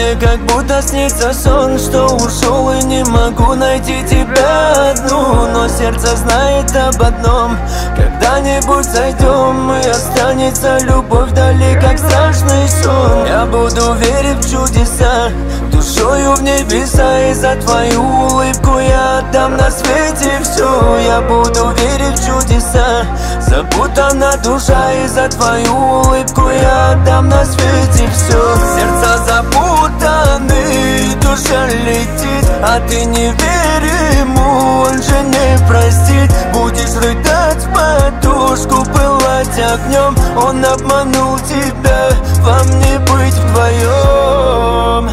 мне как будто снится сон, что ушел и не могу найти тебя одну. Но сердце знает об одном: когда-нибудь зайдем, и останется любовь вдали, как страшный сон. Я буду верить в чудеса, душою в небеса, и за твою улыбку я отдам на свете все. Я буду верить в чудеса, запутана душа, и за твою улыбку я отдам на свете все. Сердца запутаны, душа летит, а ты не верь ему, он же не простит. Будешь рыдать в подушку, пылать огнем, он обманул тебя, вам не быть вдвоем.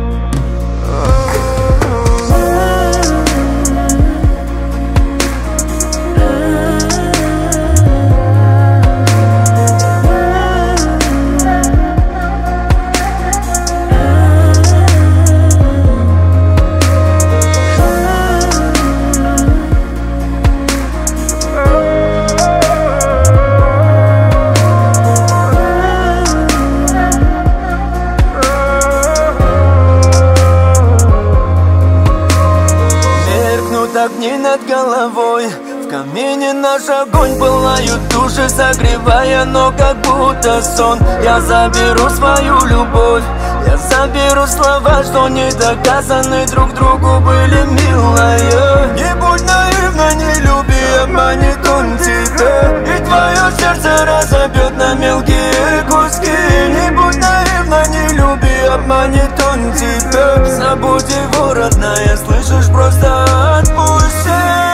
Огни над головой, в камине наш огонь, пылают души, согревая, но как будто сон. Я заберу свою любовь, я заберу слова, что не доказаны друг другу были, милая. Не будь наивна, не люби, обманет он тебя, и твое сердце разобьет на мелкие куски. Не будь наивна, не люби, обманет он тебя. Забудь его, родная, слышишь, просто отпусти.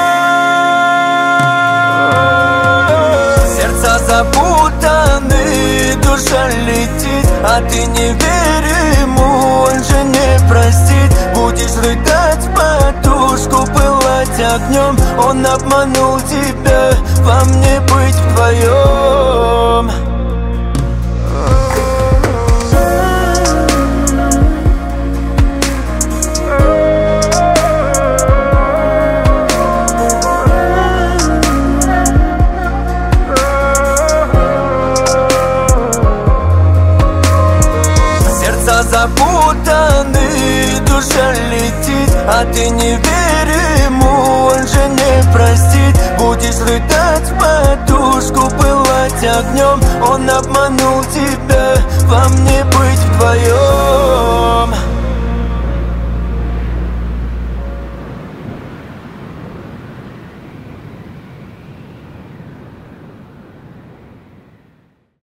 Сердца запутаны, душа летит, а ты не верь ему, он же не простит. Будешь рыдать в подушку, пылать огнем, он обманул тебя, вам не быть вдвоем. Запутаны, душа летит, а ты не верь ему, он же не простит. Будешь рыдать в подушку, пылать огнем, он обманул тебя, вам не быть вдвоем.